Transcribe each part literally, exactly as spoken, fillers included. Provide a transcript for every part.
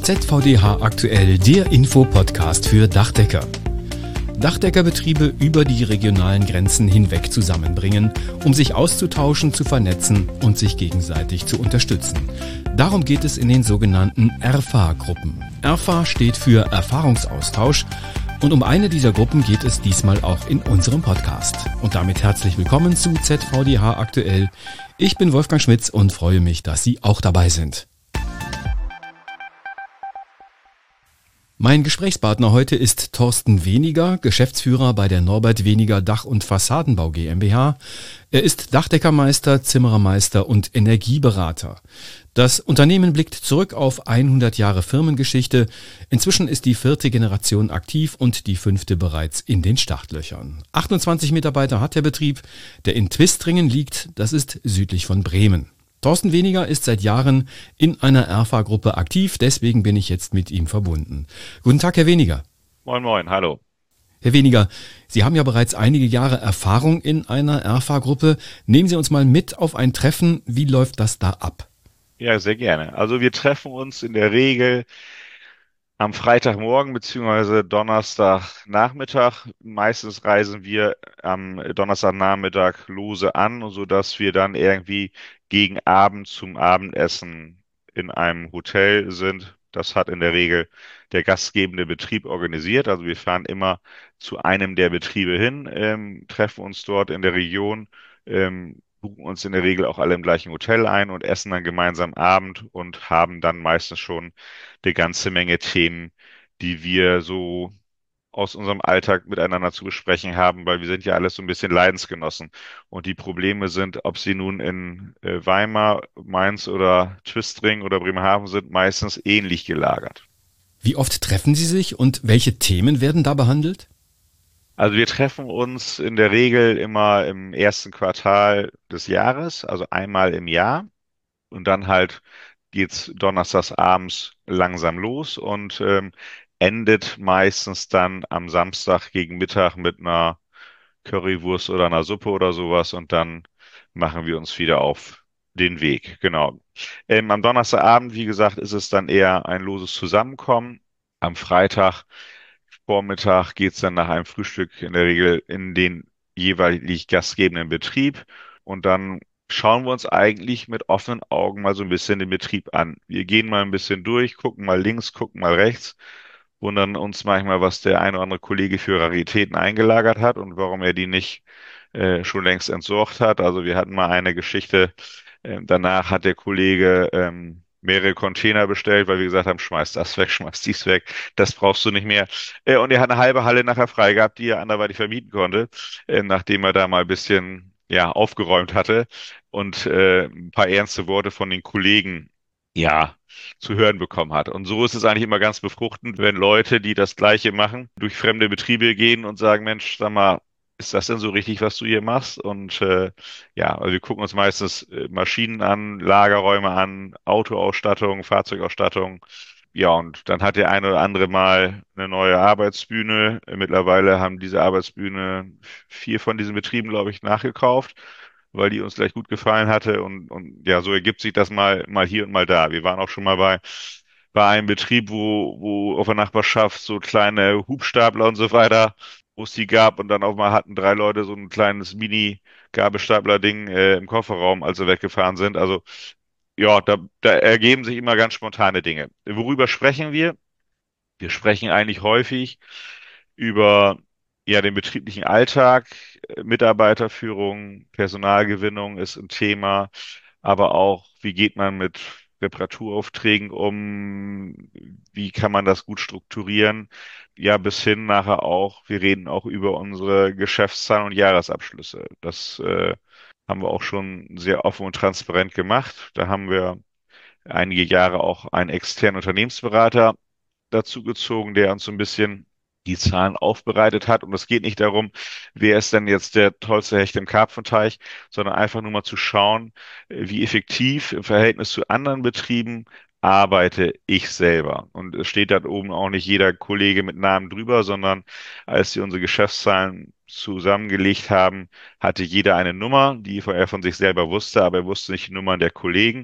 Z V D H aktuell, der Info-Podcast für Dachdecker. Dachdeckerbetriebe über die regionalen Grenzen hinweg zusammenbringen, um sich auszutauschen, zu vernetzen und sich gegenseitig zu unterstützen. Darum geht es in den sogenannten E R F A-Gruppen. E R F A steht für Erfahrungsaustausch und um eine dieser Gruppen geht es diesmal auch in unserem Podcast. Und damit herzlich willkommen zu Z V D H aktuell. Ich bin Wolfgang Schmitz und freue mich, dass Sie auch dabei sind. Mein Gesprächspartner heute ist Thorsten Weniger, Geschäftsführer bei der Norbert Weniger Dach- und Fassadenbau GmbH. Er ist Dachdeckermeister, Zimmerermeister und Energieberater. Das Unternehmen blickt zurück auf hundert Jahre Firmengeschichte. Inzwischen ist die vierte Generation aktiv und die fünfte bereits in den Startlöchern. achtundzwanzig Mitarbeiter hat der Betrieb, der in Twistringen liegt, das ist südlich von Bremen. Thorsten Weniger ist seit Jahren in einer E R F A-Gruppe aktiv, deswegen bin ich jetzt mit ihm verbunden. Guten Tag, Herr Weniger. Moin, moin, hallo. Herr Weniger, Sie haben ja bereits einige Jahre Erfahrung in einer E R F A-Gruppe. Nehmen Sie uns mal mit auf ein Treffen. Wie läuft das da ab? Ja, sehr gerne. Also wir treffen uns in der Regel am Freitagmorgen bzw. Donnerstagnachmittag. Meistens reisen wir am Donnerstagnachmittag lose an, sodass wir dann irgendwie gegen Abend zum Abendessen in einem Hotel sind. Das hat in der Regel der gastgebende Betrieb organisiert. Also wir fahren immer zu einem der Betriebe hin, ähm, treffen uns dort in der Region, ähm, buchen uns in der Regel auch alle im gleichen Hotel ein und essen dann gemeinsam Abend und haben dann meistens schon eine ganze Menge Themen, die wir so aus unserem Alltag miteinander zu besprechen haben, weil wir sind ja alles so ein bisschen Leidensgenossen. Und die Probleme sind, ob sie nun in äh, Weimar, Mainz oder Twistringen oder Bremerhaven sind, meistens ähnlich gelagert. Wie oft treffen Sie sich und welche Themen werden da behandelt? Also wir treffen uns in der Regel immer im ersten Quartal des Jahres, also einmal im Jahr. Und dann halt geht's donnerstags abends langsam los und ähm, endet meistens dann am Samstag gegen Mittag mit einer Currywurst oder einer Suppe oder sowas und dann machen wir uns wieder auf den Weg. Genau. Ähm, am Donnerstagabend, wie gesagt, ist es dann eher ein loses Zusammenkommen. Am Freitag Vormittag geht's dann nach einem Frühstück in der Regel in den jeweilig gastgebenden Betrieb und dann schauen wir uns eigentlich mit offenen Augen mal so ein bisschen den Betrieb an. Wir gehen mal ein bisschen durch, gucken mal links, gucken mal rechts, wundern uns manchmal, was der ein oder andere Kollege für Raritäten eingelagert hat und warum er die nicht äh, schon längst entsorgt hat. Also wir hatten mal eine Geschichte, äh, danach hat der Kollege ähm, mehrere Container bestellt, weil wir gesagt haben, schmeiß das weg, schmeiß dies weg, das brauchst du nicht mehr. Äh, und er hat eine halbe Halle nachher frei gehabt, die er anderweitig vermieten konnte, äh, nachdem er da mal ein bisschen ja, aufgeräumt hatte und äh, ein paar ernste Worte von den Kollegen ja, zu hören bekommen hat. Und so ist es eigentlich immer ganz befruchtend, wenn Leute, die das Gleiche machen, durch fremde Betriebe gehen und sagen, Mensch, sag mal, ist das denn so richtig, was du hier machst? Und äh, ja, also wir gucken uns meistens äh, Maschinen an, Lagerräume an, Autoausstattung, Fahrzeugausstattung. Ja, und dann hat der eine oder andere mal eine neue Arbeitsbühne. Mittlerweile haben diese Arbeitsbühne vier von diesen Betrieben, glaube ich, nachgekauft, weil die uns gleich gut gefallen hatte. Und, und ja, so ergibt sich das mal, mal hier und mal da. Wir waren auch schon mal bei, bei einem Betrieb, wo, wo auf der Nachbarschaft so kleine Hubstapler und so weiter, wo es die gab. Und dann auch mal hatten drei Leute so ein kleines Mini-Gabelstapler-Ding äh, im Kofferraum, als sie weggefahren sind. Also ja, da, da ergeben sich immer ganz spontane Dinge. Worüber sprechen wir? Wir sprechen eigentlich häufig über ja, den betrieblichen Alltag, äh, Mitarbeiterführung, Personalgewinnung ist ein Thema, aber auch, wie geht man mit Reparaturaufträgen um, wie kann man das gut strukturieren, ja, bis hin nachher auch, wir reden auch über unsere Geschäftszahlen und Jahresabschlüsse. Das äh, haben wir auch schon sehr offen und transparent gemacht. Da haben wir einige Jahre auch einen externen Unternehmensberater dazu gezogen, der uns so ein bisschen die Zahlen aufbereitet hat. Und es geht nicht darum, wer ist denn jetzt der tollste Hecht im Karpfenteich, sondern einfach nur mal zu schauen, äh, wie effektiv im Verhältnis zu anderen Betrieben arbeite ich selber. Und es steht da oben auch nicht jeder Kollege mit Namen drüber, sondern als sie unsere Geschäftszahlen zusammengelegt haben, hatte jeder eine Nummer, die er von sich selber wusste, aber er wusste nicht die Nummern der Kollegen.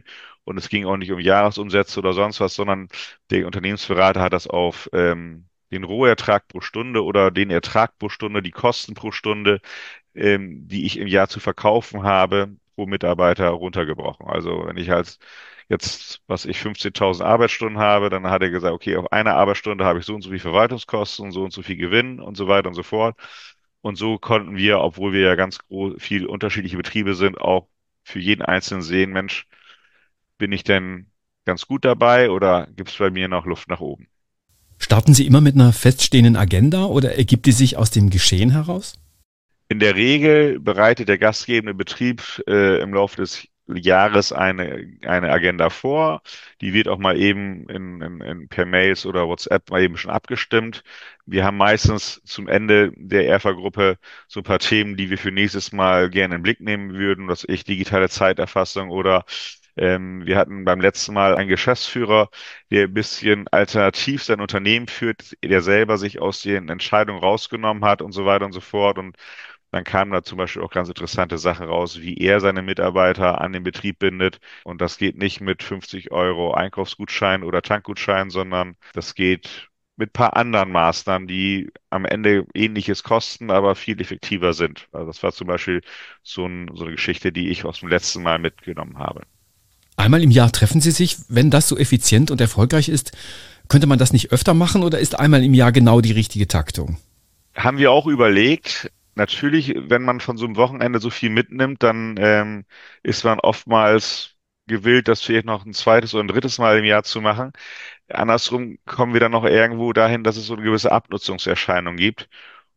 und es ging auch nicht um Jahresumsätze oder sonst was, sondern der Unternehmensberater hat das auf ähm, den Rohertrag pro Stunde oder den Ertrag pro Stunde, die Kosten pro Stunde, ähm, die ich im Jahr zu verkaufen habe, pro Mitarbeiter runtergebrochen. Also wenn ich als jetzt, was ich, fünfzehntausend Arbeitsstunden habe, dann hat er gesagt, okay, auf einer Arbeitsstunde habe ich so und so viel Verwaltungskosten und so und so viel Gewinn und so weiter und so fort. Und so konnten wir, obwohl wir ja ganz gro- viel unterschiedliche Betriebe sind, auch für jeden Einzelnen sehen, Mensch, bin ich denn ganz gut dabei oder gibt es bei mir noch Luft nach oben? Starten Sie immer mit einer feststehenden Agenda oder ergibt die sich aus dem Geschehen heraus? In der Regel bereitet der gastgebende Betrieb äh, im Laufe des Jahres eine, eine Agenda vor. Die wird auch mal eben in, in, in per Mails oder WhatsApp mal eben schon abgestimmt. Wir haben meistens zum Ende der ERFA-Gruppe so ein paar Themen, die wir für nächstes Mal gerne in den Blick nehmen würden, was ich digitale Zeiterfassung oder ähm, wir hatten beim letzten Mal einen Geschäftsführer, der ein bisschen alternativ sein Unternehmen führt, der selber sich aus den Entscheidungen rausgenommen hat und so weiter und so fort. Und dann kamen da zum Beispiel auch ganz interessante Sachen raus, wie er seine Mitarbeiter an den Betrieb bindet. Und das geht nicht mit fünfzig Euro Einkaufsgutschein oder Tankgutschein, sondern das geht mit ein paar anderen Maßnahmen, die am Ende Ähnliches kosten, aber viel effektiver sind. Also das war zum Beispiel so, ein, so eine Geschichte, die ich aus dem letzten Mal mitgenommen habe. Einmal im Jahr treffen Sie sich. Wenn das so effizient und erfolgreich ist, könnte man das nicht öfter machen oder ist einmal im Jahr genau die richtige Taktung? Haben wir auch überlegt. Natürlich, wenn man von so einem Wochenende so viel mitnimmt, dann ähm, ist man oftmals gewillt, das vielleicht noch ein zweites oder ein drittes Mal im Jahr zu machen. Andersrum kommen wir dann noch irgendwo dahin, dass es so eine gewisse Abnutzungserscheinung gibt.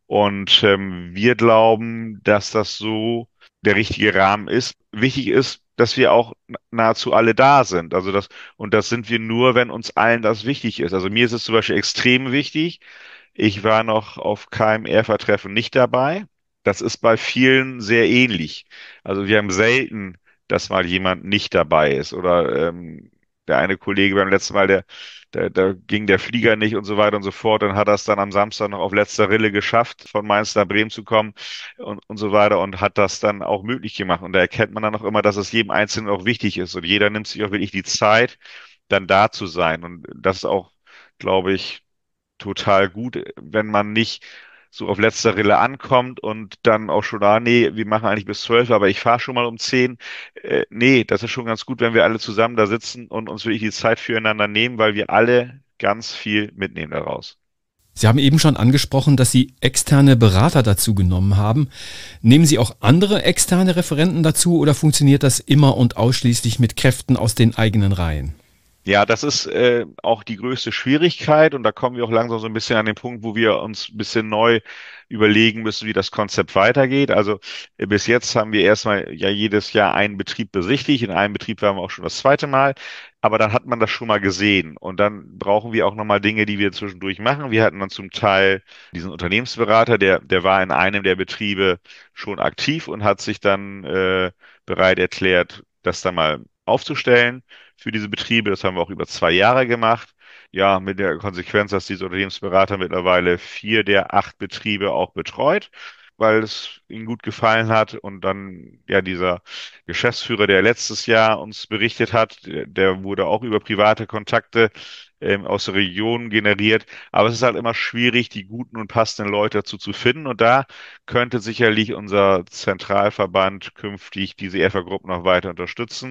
Und ähm, wir glauben, dass das so der richtige Rahmen ist. Wichtig ist, dass wir auch nahezu alle da sind. Also das, und das sind wir nur, wenn uns allen das wichtig ist. Also mir ist es zum Beispiel extrem wichtig. Ich war noch auf keinem ERFA-Treffen nicht dabei. Das ist bei vielen sehr ähnlich. Also wir haben selten, dass mal jemand nicht dabei ist. Oder ähm, der eine Kollege beim letzten Mal, der, der, da ging der Flieger nicht und so weiter und so fort. Dann hat er es dann am Samstag noch auf letzter Rille geschafft, von Mainz nach Bremen zu kommen und, und so weiter und hat das dann auch möglich gemacht. Und da erkennt man dann auch immer, dass es jedem Einzelnen auch wichtig ist. Und jeder nimmt sich auch wirklich die Zeit, dann da zu sein. Und das ist auch, glaube ich, total gut, wenn man nicht so auf letzter Rille ankommt und dann auch schon, ah, nee, wir machen eigentlich bis zwölf, aber ich fahre schon mal um zehn. Äh, nee, das ist schon ganz gut, wenn wir alle zusammen da sitzen und uns wirklich die Zeit füreinander nehmen, weil wir alle ganz viel mitnehmen daraus. Sie haben eben schon angesprochen, dass Sie externe Berater dazu genommen haben. Nehmen Sie auch andere externe Referenten dazu oder funktioniert das immer und ausschließlich mit Kräften aus den eigenen Reihen? Ja, das ist äh, auch die größte Schwierigkeit und da kommen wir auch langsam so ein bisschen an den Punkt, wo wir uns ein bisschen neu überlegen müssen, wie das Konzept weitergeht. Also äh, bis jetzt haben wir erstmal ja jedes Jahr einen Betrieb besichtigt. In einem Betrieb waren wir auch schon das zweite Mal, aber dann hat man das schon mal gesehen und dann brauchen wir auch nochmal Dinge, die wir zwischendurch machen. Wir hatten dann zum Teil diesen Unternehmensberater, der, der war in einem der Betriebe schon aktiv und hat sich dann äh, bereit erklärt, das dann mal aufzustellen für diese Betriebe. Das haben wir auch über zwei Jahre gemacht. Ja, mit der Konsequenz, dass dieser Unternehmensberater mittlerweile vier der acht Betriebe auch betreut, weil es ihm gut gefallen hat. Und dann, ja, dieser Geschäftsführer, der letztes Jahr uns berichtet hat, der, der wurde auch über private Kontakte ähm, aus der Region generiert. Aber es ist halt immer schwierig, die guten und passenden Leute dazu zu finden. Und da könnte sicherlich unser Zentralverband künftig diese ERFA-Gruppen noch weiter unterstützen,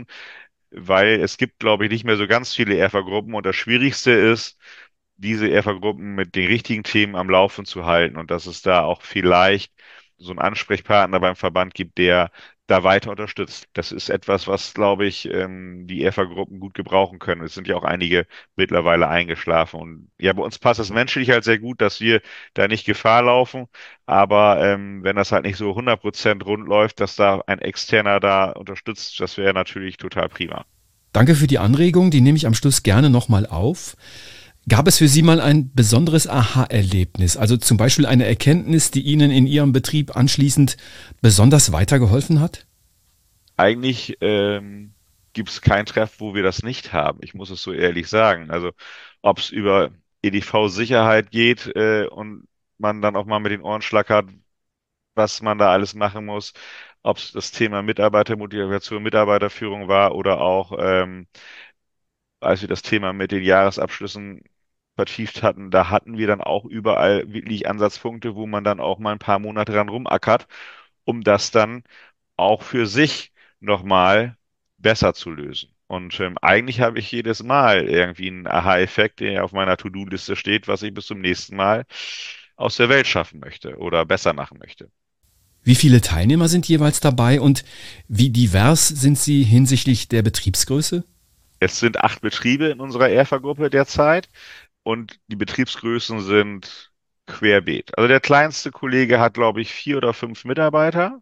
weil es gibt, glaube ich, nicht mehr so ganz viele ERFA-Gruppen und das Schwierigste ist, diese ERFA-Gruppen mit den richtigen Themen am Laufen zu halten und dass es da auch vielleicht so einen Ansprechpartner beim Verband gibt, der da weiter unterstützt. Das ist etwas, was, glaube ich, ähm, die ERFA-Gruppen gut gebrauchen können. Es sind ja auch einige mittlerweile eingeschlafen. Und ja, bei uns passt es menschlich halt sehr gut, dass wir da nicht Gefahr laufen. Aber ähm, wenn das halt nicht so hundert Prozent rund läuft, dass da ein Externer da unterstützt, das wäre natürlich total prima. Danke für die Anregung, die nehme ich am Schluss gerne nochmal auf. Gab es für Sie mal ein besonderes Aha-Erlebnis, also zum Beispiel eine Erkenntnis, die Ihnen in Ihrem Betrieb anschließend besonders weitergeholfen hat? Eigentlich ähm, gibt es kein Treff, wo wir das nicht haben. Ich muss es so ehrlich sagen. Also ob es über E D V-Sicherheit geht äh, und man dann auch mal mit den Ohren schlackert, was man da alles machen muss, ob es das Thema Mitarbeitermotivation, Mitarbeiterführung war oder auch, ähm, als wir das Thema mit den Jahresabschlüssen vertieft hatten, da hatten wir dann auch überall wirklich Ansatzpunkte, wo man dann auch mal ein paar Monate dran rumackert, um das dann auch für sich nochmal besser zu lösen. Und ähm, eigentlich habe ich jedes Mal irgendwie einen Aha-Effekt, der auf meiner To-Do-Liste steht, was ich bis zum nächsten Mal aus der Welt schaffen möchte oder besser machen möchte. Wie viele Teilnehmer sind jeweils dabei und wie divers sind sie hinsichtlich der Betriebsgröße? Es sind acht Betriebe in unserer ERFA-Gruppe derzeit und die Betriebsgrößen sind querbeet. Also der kleinste Kollege hat, glaube ich, vier oder fünf Mitarbeiter.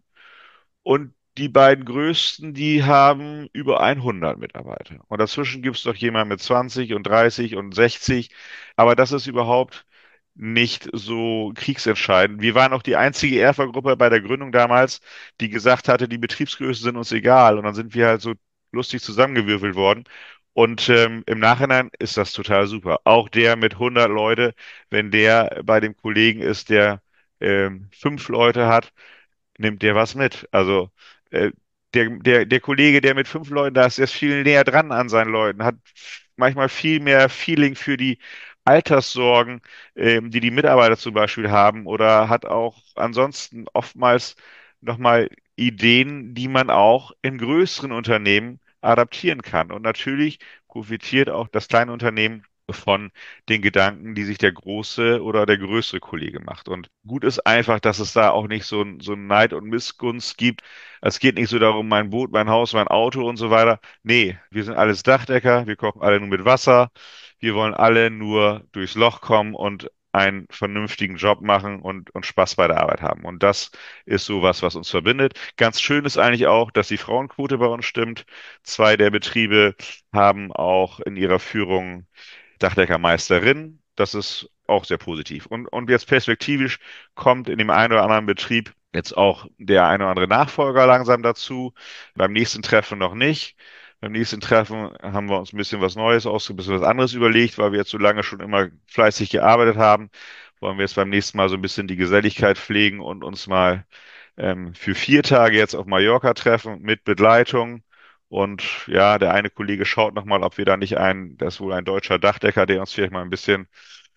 Und die beiden größten, die haben über hundert Mitarbeiter. Und dazwischen gibt es doch jemand mit zwanzig und dreißig und sechzig. Aber das ist überhaupt nicht so kriegsentscheidend. Wir waren auch die einzige ERFA-Gruppe bei der Gründung damals, die gesagt hatte, die Betriebsgrößen sind uns egal. Und dann sind wir halt so lustig zusammengewürfelt worden. Und ähm, im Nachhinein ist das total super. Auch der mit hundert Leute, wenn der bei dem Kollegen ist, der ähm, fünf Leute hat, nimmt der was mit. Also äh, der, der, der Kollege, der mit fünf Leuten da ist, der ist viel näher dran an seinen Leuten, hat manchmal viel mehr Feeling für die Alterssorgen, ähm, die die Mitarbeiter zum Beispiel haben, oder hat auch ansonsten oftmals nochmal Ideen, die man auch in größeren Unternehmen adaptieren kann. Und natürlich profitiert auch das kleine Unternehmen von den Gedanken, die sich der große oder der größere Kollege macht. Und gut ist einfach, dass es da auch nicht so, ein- so ein Neid und Missgunst gibt. Es geht nicht so darum, mein Boot, mein Haus, mein Auto und so weiter. Nee, wir sind alles Dachdecker, wir kochen alle nur mit Wasser. Wir wollen alle nur durchs Loch kommen und einen vernünftigen Job machen und, und Spaß bei der Arbeit haben. Und das ist sowas, was uns verbindet. Ganz schön ist eigentlich auch, dass die Frauenquote bei uns stimmt. Zwei der Betriebe haben auch in ihrer Führung Dachdeckermeisterin. Das ist auch sehr positiv. Und, und jetzt perspektivisch kommt in dem einen oder anderen Betrieb jetzt auch der eine oder andere Nachfolger langsam dazu. Beim nächsten Treffen noch nicht. Beim nächsten Treffen haben wir uns ein bisschen was Neues ausgesucht, ein bisschen was anderes überlegt, weil wir jetzt so lange schon immer fleißig gearbeitet haben. Wollen wir jetzt beim nächsten Mal so ein bisschen die Geselligkeit pflegen und uns mal ähm, für vier Tage jetzt auf Mallorca treffen mit Begleitung. Und ja, der eine Kollege schaut nochmal, ob wir da nicht einen, das ist wohl ein deutscher Dachdecker, der uns vielleicht mal ein bisschen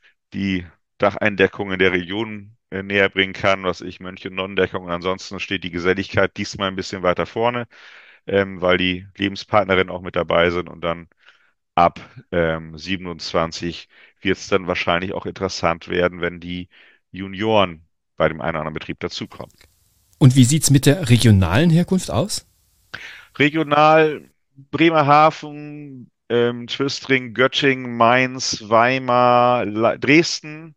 die Dacheindeckung in der Region äh, näher bringen kann, was ich, Mönch- und Nonnendeckung. Und ansonsten steht die Geselligkeit diesmal ein bisschen weiter vorne, ähm, weil die Lebenspartnerinnen auch mit dabei sind. Und dann ab ähm, siebenundzwanzig wird es dann wahrscheinlich auch interessant werden, wenn die Junioren bei dem einen oder anderen Betrieb dazukommen. Und wie sieht's mit der regionalen Herkunft aus? Regional Bremerhaven, ähm, Twistring, Göttingen, Mainz, Weimar, La Dresden.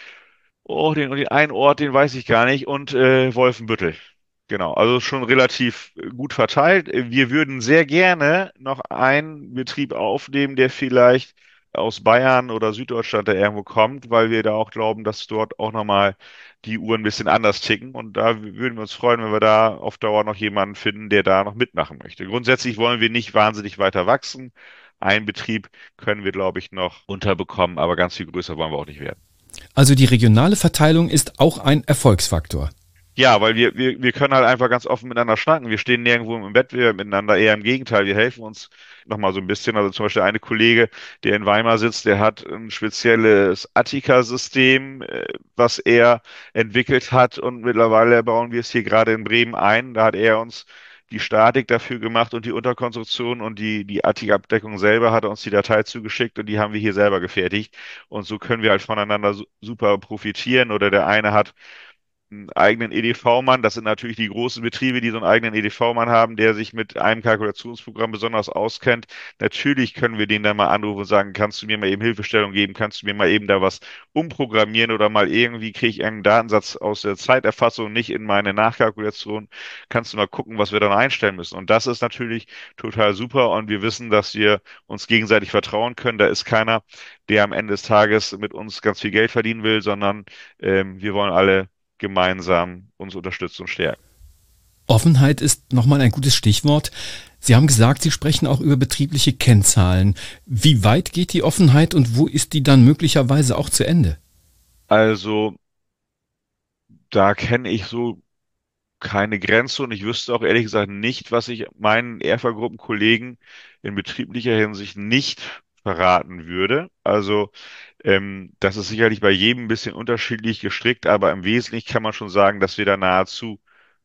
Oh, den, den einen Ort, den weiß ich gar nicht. Und äh, Wolfenbüttel. Genau, also schon relativ äh, gut verteilt. Äh, Wir würden sehr gerne noch einen Betrieb aufnehmen, der vielleicht aus Bayern oder Süddeutschland da irgendwo kommt, weil wir da auch glauben, dass dort auch nochmal die Uhren ein bisschen anders ticken. Und da würden wir uns freuen, wenn wir da auf Dauer noch jemanden finden, der da noch mitmachen möchte. Grundsätzlich wollen wir nicht wahnsinnig weiter wachsen. Einen Betrieb können wir, glaube ich, noch unterbekommen, aber ganz viel größer wollen wir auch nicht werden. Also die regionale Verteilung ist auch ein Erfolgsfaktor. Ja, weil wir, wir, wir können halt einfach ganz offen miteinander schnacken. Wir stehen nirgendwo im Wettbewerb miteinander, eher im Gegenteil. Wir helfen uns nochmal so ein bisschen. Also zum Beispiel eine Kollege, der in Weimar sitzt, der hat ein spezielles Attika-System, äh, was er entwickelt hat, und mittlerweile bauen wir es hier gerade in Bremen ein. Da hat er uns die Statik dafür gemacht und die Unterkonstruktion, und die, die Attika-Abdeckung selber hat er uns die Datei zugeschickt und die haben wir hier selber gefertigt. Und so können wir halt voneinander su- super profitieren. Oder der eine hat einen eigenen E D V-Mann. Das sind natürlich die großen Betriebe, die so einen eigenen E D V-Mann haben, der sich mit einem Kalkulationsprogramm besonders auskennt. Natürlich können wir den dann mal anrufen und sagen, kannst du mir mal eben Hilfestellung geben, kannst du mir mal eben da was umprogrammieren, oder mal irgendwie kriege ich einen Datensatz aus der Zeiterfassung nicht in meine Nachkalkulation. Kannst du mal gucken, was wir dann einstellen müssen. Und das ist natürlich total super, und wir wissen, dass wir uns gegenseitig vertrauen können. Da ist keiner, der am Ende des Tages mit uns ganz viel Geld verdienen will, sondern ähm, wir wollen alle gemeinsam uns unterstützen und stärken. Offenheit ist nochmal ein gutes Stichwort. Sie haben gesagt, Sie sprechen auch über betriebliche Kennzahlen. Wie weit geht die Offenheit und wo ist die dann möglicherweise auch zu Ende? Also da kenne ich so keine Grenze und ich wüsste auch ehrlich gesagt nicht, was ich meinen Erfa-Gruppenkollegen in betrieblicher Hinsicht nicht verraten würde. Also ähm, das ist sicherlich bei jedem ein bisschen unterschiedlich gestrickt, aber im Wesentlichen kann man schon sagen, dass wir da nahezu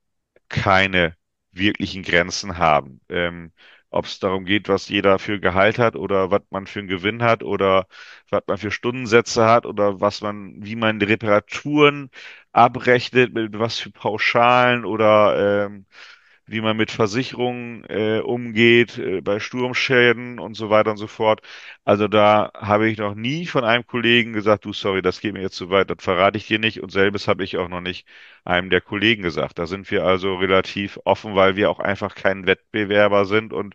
keine wirklichen Grenzen haben. Ähm, ob es darum geht, was jeder für Gehalt hat oder was man für einen Gewinn hat oder was man für Stundensätze hat oder was man, wie man die Reparaturen abrechnet, mit was für Pauschalen oder ähm, wie man mit Versicherungen äh, umgeht, äh, bei Sturmschäden und so weiter und so fort. Also da habe ich noch nie von einem Kollegen gesagt, du, sorry, das geht mir jetzt zu weit, das verrate ich dir nicht. Und selbes habe ich auch noch nicht einem der Kollegen gesagt. Da sind wir also relativ offen, weil wir auch einfach kein Wettbewerber sind und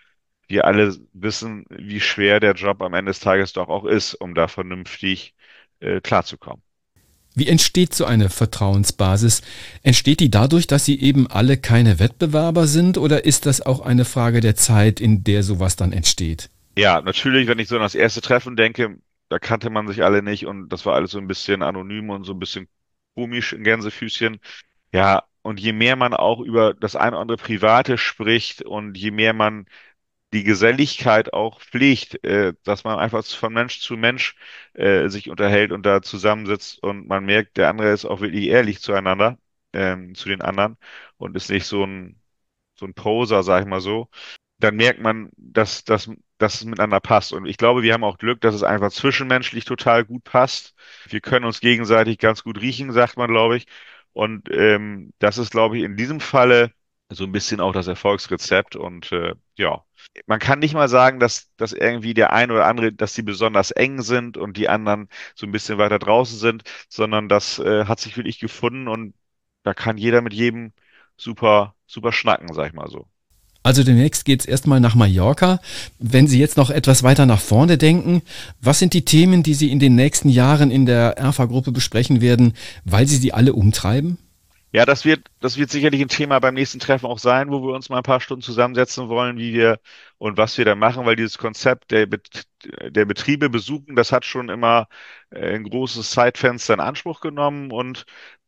wir alle wissen, wie schwer der Job am Ende des Tages doch auch ist, um da vernünftig äh, klarzukommen. Wie entsteht so eine Vertrauensbasis? Entsteht die dadurch, dass Sie eben alle keine Wettbewerber sind, oder ist das auch eine Frage der Zeit, in der sowas dann entsteht? Ja, natürlich, wenn ich so an das erste Treffen denke, da kannte man sich alle nicht und das war alles so ein bisschen anonym und so ein bisschen komisch in Gänsefüßchen. Ja, und je mehr man auch über das eine oder andere Private spricht und je mehr man die Geselligkeit auch pflegt, äh, dass man einfach von Mensch zu Mensch äh, sich unterhält und da zusammensitzt und man merkt, der andere ist auch wirklich ehrlich zueinander, ähm, zu den anderen und ist nicht so ein, so ein Poser, sag ich mal so, dann merkt man, dass, dass, dass es miteinander passt. Und ich glaube, wir haben auch Glück, dass es einfach zwischenmenschlich total gut passt. Wir können uns gegenseitig ganz gut riechen, sagt man, glaube ich. Und ähm, das ist, glaube ich, in diesem Falle so ein bisschen auch das Erfolgsrezept. Und äh, ja, man kann nicht mal sagen, dass, dass irgendwie der eine oder andere, dass die besonders eng sind und die anderen so ein bisschen weiter draußen sind, sondern das äh, hat sich wirklich gefunden und da kann jeder mit jedem super, super schnacken, sag ich mal so. Also demnächst geht's erstmal nach Mallorca. Wenn Sie jetzt noch etwas weiter nach vorne denken, was sind die Themen, die Sie in den nächsten Jahren in der Erfa-Gruppe besprechen werden, weil Sie sie alle umtreiben? Ja, das wird, das wird sicherlich ein Thema beim nächsten Treffen auch sein, wo wir uns mal ein paar Stunden zusammensetzen wollen, wie wir und was wir da machen, weil dieses Konzept der, Bet der Betriebe besuchen, das hat schon immer äh, ein großes Zeitfenster in Anspruch genommen und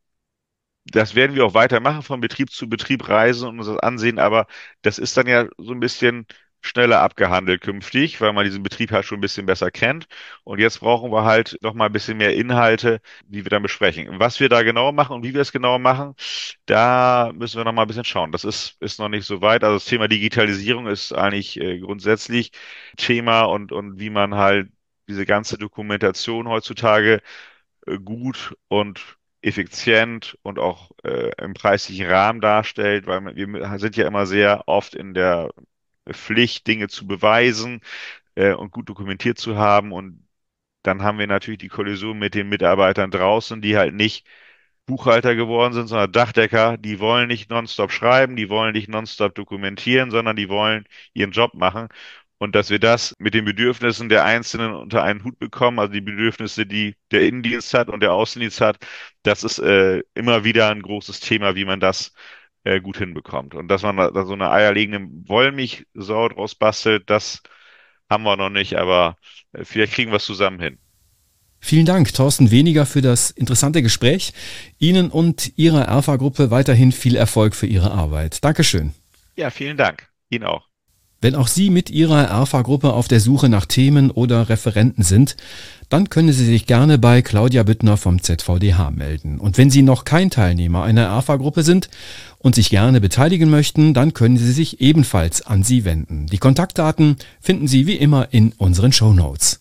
das werden wir auch weitermachen, von Betrieb zu Betrieb reisen und uns das ansehen, aber das ist dann ja so ein bisschen schneller abgehandelt künftig, weil man diesen Betrieb halt schon ein bisschen besser kennt. Und jetzt brauchen wir halt noch mal ein bisschen mehr Inhalte, die wir dann besprechen. Und was wir da genau machen und wie wir es genau machen, da müssen wir noch mal ein bisschen schauen. Das ist, ist noch nicht so weit. Also das Thema Digitalisierung ist eigentlich äh, grundsätzlich Thema und, und wie man halt diese ganze Dokumentation heutzutage äh, gut und effizient und auch äh, im preislichen Rahmen darstellt, weil wir sind ja immer sehr oft in der Pflicht, Dinge zu beweisen äh, und gut dokumentiert zu haben. Und dann haben wir natürlich die Kollision mit den Mitarbeitern draußen, die halt nicht Buchhalter geworden sind, sondern Dachdecker. Die wollen nicht nonstop schreiben, die wollen nicht nonstop dokumentieren, sondern die wollen ihren Job machen. Und dass wir das mit den Bedürfnissen der Einzelnen unter einen Hut bekommen, also die Bedürfnisse, die der Innendienst hat und der Außendienst hat, das ist äh, immer wieder ein großes Thema, wie man das äh, gut hinbekommt. Und dass man da so eine eierlegende Wollmilchsau draus bastelt, das haben wir noch nicht, aber äh, vielleicht kriegen wir es zusammen hin. Vielen Dank, Thorsten Weniger, für das interessante Gespräch. Ihnen und Ihrer Erfa-Gruppe weiterhin viel Erfolg für Ihre Arbeit. Dankeschön. Ja, vielen Dank. Ihnen auch. Wenn auch Sie mit Ihrer Erfa-Gruppe auf der Suche nach Themen oder Referenten sind, dann können Sie sich gerne bei Claudia Büttner vom Z V D H melden. Und wenn Sie noch kein Teilnehmer einer Erfa-Gruppe sind und sich gerne beteiligen möchten, dann können Sie sich ebenfalls an sie wenden. Die Kontaktdaten finden Sie wie immer in unseren Shownotes.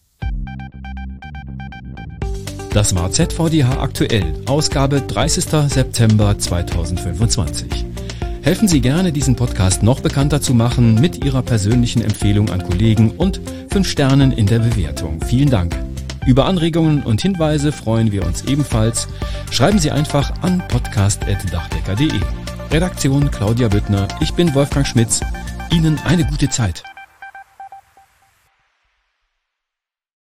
Das war Z V D H aktuell, Ausgabe dreißigster September zweitausendfünfundzwanzig. Helfen Sie gerne, diesen Podcast noch bekannter zu machen mit Ihrer persönlichen Empfehlung an Kollegen und fünf Sternen in der Bewertung. Vielen Dank. Über Anregungen und Hinweise freuen wir uns ebenfalls. Schreiben Sie einfach an podcast at dachdecker punkt de. Redaktion Claudia Büttner, ich bin Wolfgang Schmitz. Ihnen eine gute Zeit.